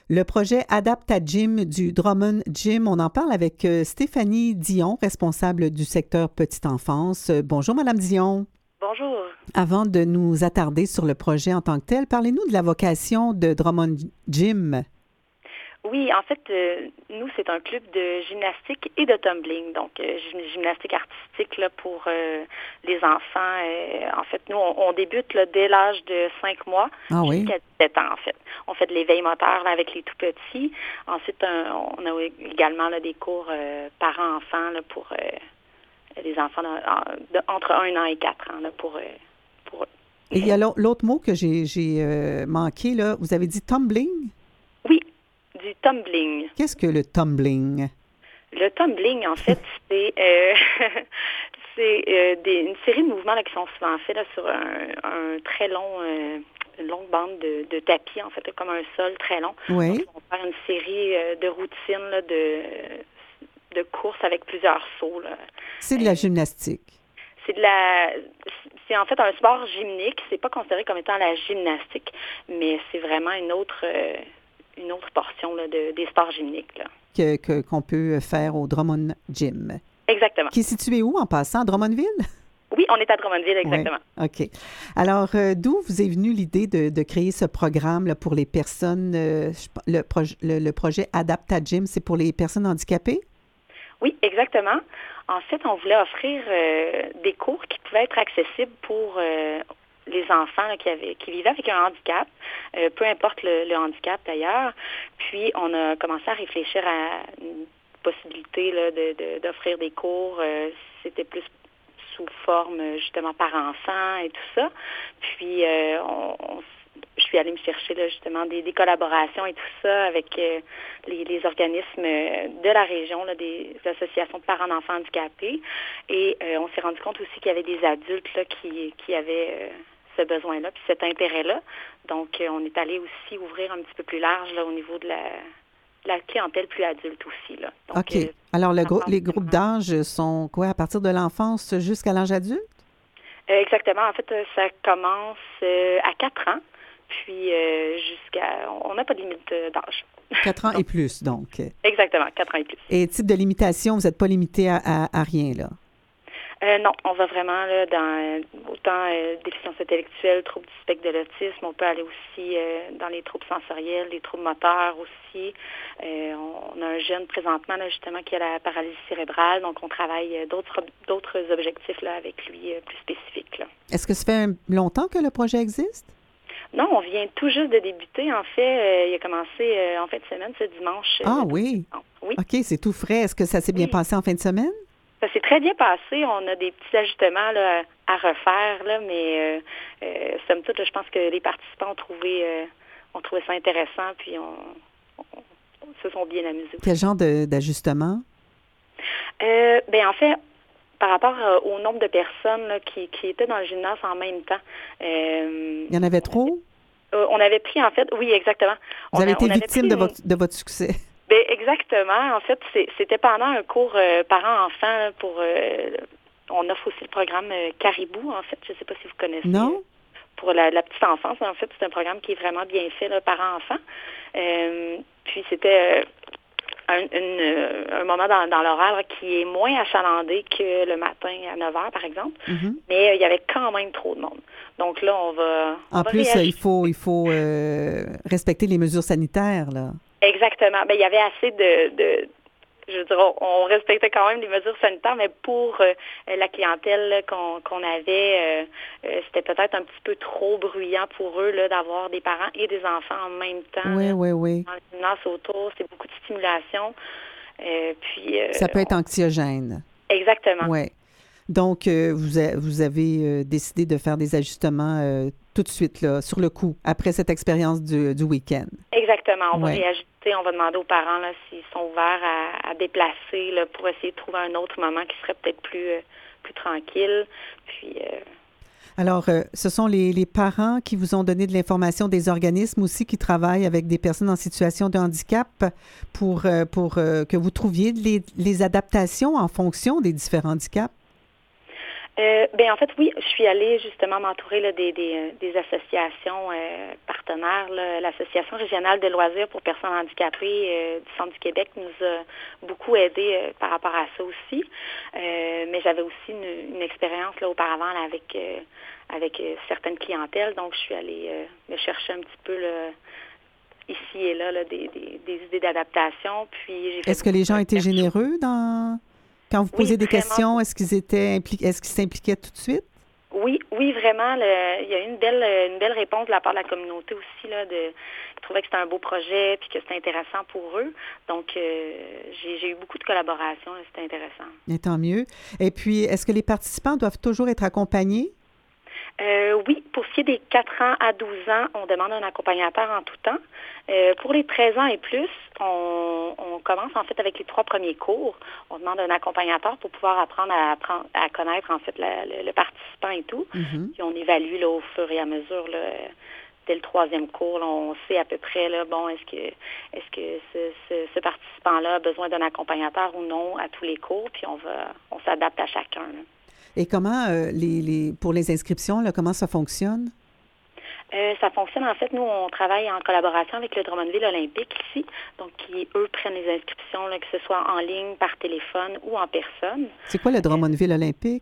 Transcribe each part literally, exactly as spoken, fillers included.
Le projet Adapt à Gym du Drummond Gym, on en parle avec euh, Stéphanie Dion, responsable du secteur petite enfance. Euh, bonjour, Madame Dion. Bonjour. Avant de nous attarder sur le projet en tant que tel, parlez-nous de la vocation de Drummond Gym. Oui, en fait, euh, nous, c'est un club de gymnastique et de tumbling, donc euh, gymnastique artistique là, pour euh, les enfants. Euh, en fait, nous, on, on débute là, dès l'âge de cinq mois ah, jusqu'à oui. dix-sept ans, en fait. On fait de l'éveil moteur là, avec les tout-petits. Ensuite, un, on a également là, des cours euh, parents-enfants là, pour euh, les enfants de, de, entre un an et quatre ans là, pour, euh, pour eux. Et il y a l'autre mot que j'ai, j'ai euh, manqué, là. Vous avez dit tumbling? Oui. Du tumbling. Qu'est-ce que le tumbling? Le tumbling, en fait, c'est, euh, c'est euh, des, une série de mouvements là, qui sont souvent faits là, sur un, un très long, euh, une longue bande de, de tapis, en fait, comme un sol très long. Oui. Donc, on va faire une série euh, de routines là, de, de courses avec plusieurs sauts. Là. C'est de la euh, gymnastique. C'est de la, c'est en fait un sport gymnique. C'est pas considéré comme étant la gymnastique, mais c'est vraiment une autre. Euh, une autre portion là, de, des sports gymniques. Là. Que, que, qu'on peut faire au Drummond Gym. Exactement. Qui est situé où en passant? À Drummondville? Oui, on est à Drummondville, exactement. Oui. OK. Alors, euh, d'où vous est venue l'idée de, de créer ce programme là, pour les personnes, euh, le, proj- le, le projet Adapt à Gym, c'est pour les personnes handicapées? Oui, exactement. En fait, on voulait offrir euh, des cours qui pouvaient être accessibles pour euh, les enfants là, qui, avaient, qui vivaient avec un handicap, euh, peu importe le, le handicap d'ailleurs. Puis, on a commencé à réfléchir à une possibilité là, de, de, d'offrir des cours. Euh, c'était plus sous forme, justement, par enfant et tout ça. Puis, euh, on, on, je suis allée me chercher, là, justement, des, des collaborations et tout ça avec euh, les, les organismes de la région, là, des associations de parents d'enfants handicapés. Et euh, on s'est rendu compte aussi qu'il y avait des adultes là, qui, qui avaient... Euh, ce besoin-là, puis cet intérêt-là. Donc, euh, on est allé aussi ouvrir un petit peu plus large là, au niveau de la, la clientèle plus adulte aussi. Là. Donc, OK. Euh, Alors, le gro- les groupes d'âge sont quoi, à partir de l'enfance jusqu'à l'âge adulte? Euh, exactement. En fait, euh, ça commence euh, à quatre ans, puis euh, jusqu'à... On n'a pas de limite d'âge. Quatre ans donc, et plus, donc. Exactement, quatre ans et plus. Et type de limitation, vous n'êtes pas limité à, à, à rien, là? Euh, non, on va vraiment là, dans autant euh, déficience intellectuelle, troubles du spectre de l'autisme. On peut aller aussi euh, dans les troubles sensoriels, les troubles moteurs aussi. Euh, on a un jeune présentement là, justement qui a la paralysie cérébrale, donc on travaille euh, d'autres d'autres objectifs là, avec lui euh, plus spécifiques. Là. Est-ce que ça fait longtemps que le projet existe? Non, on vient tout juste de débuter. En fait, euh, il a commencé euh, en fin de semaine, ce dimanche. Ah euh, oui? Oui. OK, c'est tout frais. Est-ce que ça s'est bien oui. passé en fin de semaine? Ça s'est très bien passé. On a des petits ajustements là, à refaire, là, mais euh, euh, somme toute, là, je pense que les participants ont trouvé, euh, ont trouvé ça intéressant, puis on, on, on se sont bien amusés. Quel genre de, d'ajustement? Euh, ben en fait, par rapport euh, au nombre de personnes là, qui, qui étaient dans le gymnase en même temps. Euh, Il y en avait trop? Euh, on avait pris, en fait, oui, exactement. Vous on avez a, été on avait victime de, votre, de votre succès. Bien, exactement. En fait, c'est, c'était pendant un cours euh, parents-enfants pour... Euh, on offre aussi le programme euh, Caribou, en fait. Je ne sais pas si vous connaissez. Non. Euh, pour la, la petite enfance, en fait, c'est un programme qui est vraiment bien fait, là, parents-enfants. Euh, puis c'était... Euh, Un, une, un moment dans, dans l'horaire là, qui est moins achalandé que le matin à neuf heures, par exemple. Mm-hmm. Mais euh, il y avait quand même trop de monde. Donc là, on va... On en va plus, réagir. il faut, il faut euh, respecter les mesures sanitaires, là. Exactement. Bien, il y avait assez de... de je veux dire, on, on respectait quand même les mesures sanitaires, mais pour euh, la clientèle là, qu'on, qu'on avait, euh, euh, c'était peut-être un petit peu trop bruyant pour eux là, d'avoir des parents et des enfants en même temps. Oui, là, oui, oui. Dans le gymnase autour, c'est beaucoup de stimulation. Euh, puis, euh, ça peut être on... anxiogène. Exactement. Oui. Donc, euh, vous, a, vous avez euh, décidé de faire des ajustements euh, tout de suite, là, sur le coup, après cette expérience du, du week-end. Exactement. On ouais. va réajuster, on va demander aux parents là, s'ils sont ouverts à, à déplacer là, pour essayer de trouver un autre moment qui serait peut-être plus, euh, plus tranquille. Puis... Euh... Alors, euh, ce sont les, les parents qui vous ont donné de l'information, des organismes aussi qui travaillent avec des personnes en situation de handicap pour, euh, pour euh, que vous trouviez les, les adaptations en fonction des différents handicaps? Euh, ben en fait, oui, je suis allée justement m'entourer là, des, des, des associations euh, partenaires. Là. L'Association régionale de loisirs pour personnes handicapées euh, du Centre du Québec nous a beaucoup aidés euh, par rapport à ça aussi. Euh, mais j'avais aussi une, une expérience là, auparavant là, avec, euh, avec euh, certaines clientèles, donc je suis allée euh, me chercher un petit peu là, ici et là, là des, des, des idées d'adaptation. Puis j'ai fait Est-ce que beaucoup les de gens étaient recherches. généreux dans quand vous Oui, posiez des vraiment. questions? Est-ce qu'ils étaient impli... est-ce qu'ils s'impliquaient tout de suite? Oui, oui, vraiment. Le, il y a eu une belle, une belle réponse de la part de la communauté aussi. Là, de, ils trouvaient que c'était un beau projet puis que c'était intéressant pour eux. Donc, euh, j'ai, j'ai eu beaucoup de collaborations. Là, c'était intéressant. Et tant mieux. Et puis, est-ce que les participants doivent toujours être accompagnés? Euh, oui, pour ce qui est des quatre ans à douze ans, on demande un accompagnateur en tout temps. Euh, pour les treize ans et plus, on, on commence en fait avec les trois premiers cours. On demande un accompagnateur pour pouvoir apprendre à, apprendre, à connaître en fait la, le, le participant et tout. Mm-hmm. Puis on évalue là, au fur et à mesure là, dès le troisième cours, là, on sait à peu près là, bon, est-ce que est-ce que ce, ce, ce participant-là a besoin d'un accompagnateur ou non à tous les cours, puis on va on s'adapte à chacun. Là. Et comment, euh, les, les, pour les inscriptions, là, comment ça fonctionne? Euh, ça fonctionne, en fait, nous, on travaille en collaboration avec le Drummondville Olympique ici, donc qui, eux, prennent les inscriptions, là, que ce soit en ligne, par téléphone ou en personne. C'est quoi le Drummondville Olympique?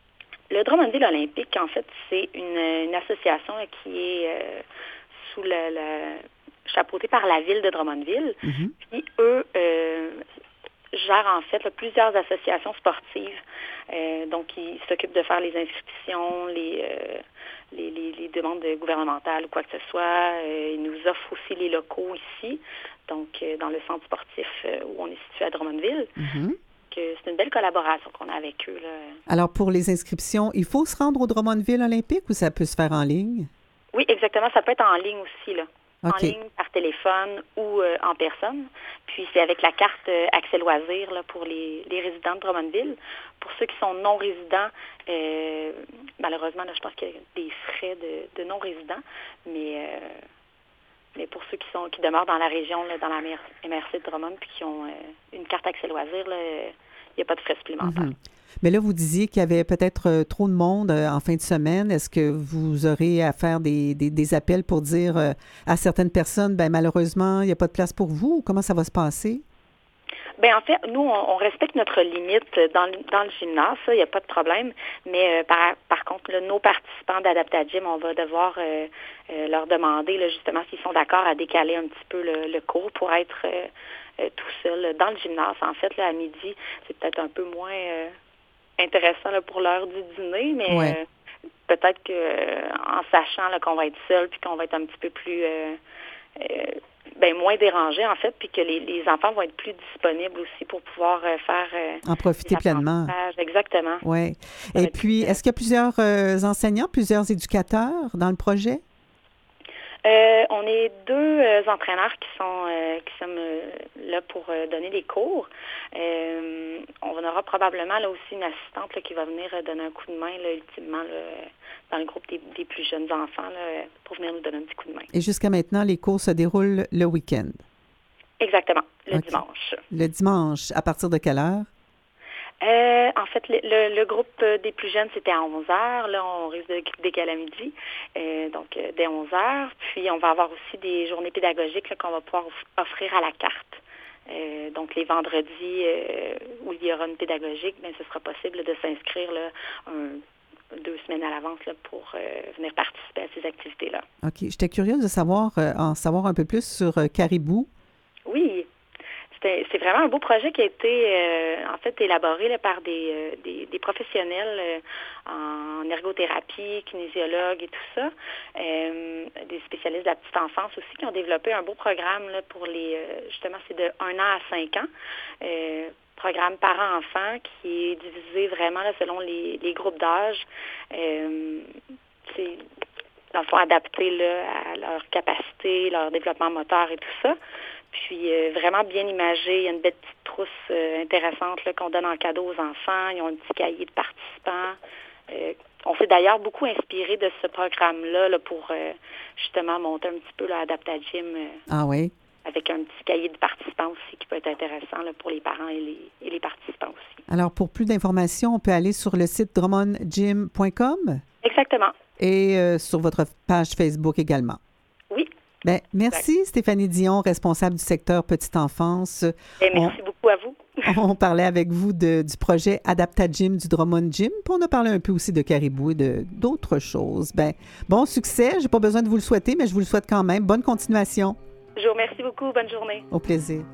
Le Drummondville Olympique, en fait, c'est une, une association là, qui est euh, sous le, le chapeautée par la ville de Drummondville. Mm-hmm. Puis, eux, euh, gèrent en fait là, plusieurs associations sportives. Euh, donc, ils s'occupent de faire les inscriptions, les, euh, les, les, les demandes gouvernementales ou quoi que ce soit. Euh, ils nous offrent aussi les locaux ici, donc euh, dans le centre sportif euh, où on est situé à Drummondville. Mm-hmm. Que c'est une belle collaboration qu'on a avec eux. Là. Alors, pour les inscriptions, il faut se rendre au Drummondville Olympique ou ça peut se faire en ligne? Oui, exactement. Ça peut être en ligne aussi, là. OK. En ligne, par téléphone ou euh, en personne. Puis c'est avec la carte euh, Accès Loisirs là, pour les, les résidents de Drummondville. Pour ceux qui sont non-résidents, euh, malheureusement, là, je pense qu'il y a des frais de, de non-résidents, mais, euh, mais pour ceux qui sont qui demeurent dans la région, là, dans la M R C de Drummond, puis qui ont euh, une carte Accès Loisirs, là, il n'y a pas de frais supplémentaires. Mm-hmm. Mais là, vous disiez qu'il y avait peut-être euh, trop de monde euh, en fin de semaine. Est-ce que vous aurez à faire des, des, des appels pour dire euh, à certaines personnes, ben malheureusement, il n'y a pas de place pour vous? Ou comment ça va se passer? Bien, en fait, nous, on, on respecte notre limite dans le, dans le gymnase, il n'y a pas de problème. Mais euh, par, par contre, là, nos participants d'Adaptagym, on va devoir euh, euh, leur demander là, justement s'ils sont d'accord à décaler un petit peu le, le cours pour être euh, euh, tout seul dans le gymnase. En fait, là, à midi, c'est peut-être un peu moins euh, intéressant là, pour l'heure du dîner, mais Ouais. euh, peut-être que euh, en sachant là, qu'on va être seul puis qu'on va être un petit peu plus... Euh, euh, ben, moins dérangés, en fait, puis que les, les enfants vont être plus disponibles aussi pour pouvoir euh, faire... Euh, en profiter pleinement. Exactement. Oui. Et puis, est-ce qu'il y a plusieurs euh, enseignants, plusieurs éducateurs dans le projet? Euh, on est deux euh, entraîneurs qui sont euh, qui sommes euh, là pour euh, donner des cours. Euh, on aura probablement là aussi une assistante là, qui va venir euh, donner un coup de main là, ultimement là, dans le groupe des, des plus jeunes enfants là, pour venir nous donner un petit coup de main. Et jusqu'à maintenant, les cours se déroulent le week-end? Exactement, le Okay. dimanche. Le dimanche, à partir de quelle heure? Euh, en fait, le, le, le groupe des plus jeunes, c'était à onze heures. Là, on risque de décaler à midi, euh, donc euh, dès onze heures. Puis, on va avoir aussi des journées pédagogiques là, qu'on va pouvoir offrir à la carte. Euh, donc, les vendredis euh, où il y aura une pédagogique, bien, ce sera possible là, de s'inscrire là, un, deux semaines à l'avance là, pour euh, venir participer à ces activités-là. OK. J'étais curieuse de savoir, euh, en savoir un peu plus sur euh, Caribou. Oui. C'est, c'est vraiment un beau projet qui a été euh, en fait élaboré là, par des, euh, des, des professionnels euh, en ergothérapie, kinésiologues et tout ça, euh, des spécialistes de la petite enfance aussi qui ont développé un beau programme là, pour les euh, justement c'est de un an à cinq ans. Euh, programme parents-enfants qui est divisé vraiment là, selon les, les groupes d'âge. Euh, c'est dans le fond adapté là, à leur capacité, leur développement moteur et tout ça. Puis euh, vraiment bien imagé. Il y a une belle petite trousse euh, intéressante là, qu'on donne en cadeau aux enfants. Ils ont un petit cahier de participants. Euh, on s'est d'ailleurs beaucoup inspiré de ce programme-là là, pour euh, justement monter un petit peu là, Adaptagym euh, Ah oui? avec un petit cahier de participants aussi qui peut être intéressant là, pour les parents et les, et les participants aussi. Alors, pour plus d'informations, on peut aller sur le site drummond gym point com? Exactement. Et euh, sur votre page Facebook également. Oui. Bien, merci exact. Stéphanie Dion, responsable du secteur petite enfance. Bien, merci on, beaucoup à vous. On parlait avec vous de, du projet Adaptagym du Drummond Gym, puis on a parlé un peu aussi de Caribou et de, d'autres choses. Bien, bon succès, je n'ai pas besoin de vous le souhaiter, mais je vous le souhaite quand même. Bonne continuation. Je vous remercie beaucoup. Bonne journée. Au plaisir.